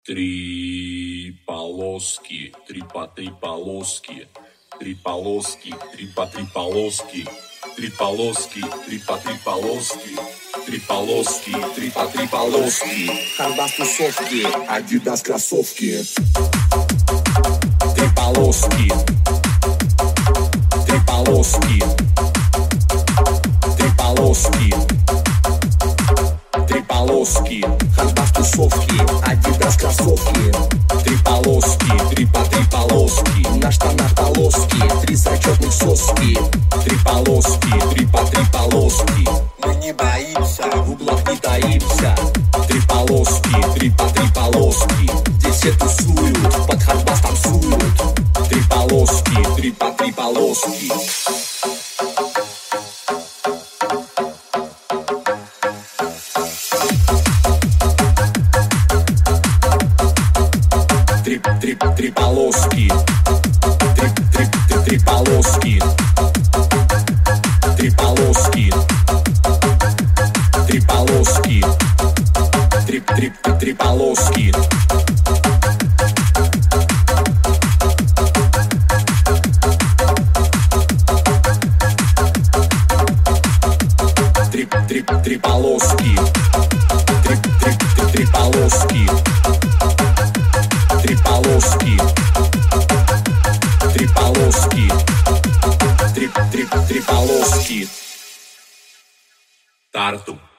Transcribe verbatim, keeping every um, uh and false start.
Три полоски, три по три полоски, три полоски, три по три полоски, три полоски, три по три полоски, три полоски, три по три полоски. Хардбас тусовки, Адидас кроссовки. Три полоски, три полоски, три полоски, три полоски. Хардбас тусовки, Адидас кроссовки. Три полоски, три по три полоски. На штанах полоски, три зачетных соски. Три полоски, три по три полоски. Мы не боимся, в углах не таимся. Три полоски, три по три полоски. Здесь все тусуют, под хардбас танцуют. Три полоски, три по три полоски. Три, три, три полоски. Три, три, три, три полоски. Три полоски. Три полоски. Три, три, три полоски. Три, три, три полоски. Три, три, три, три полоски. Три полоски. Три полоски. Три, три, три полоски. Тарту.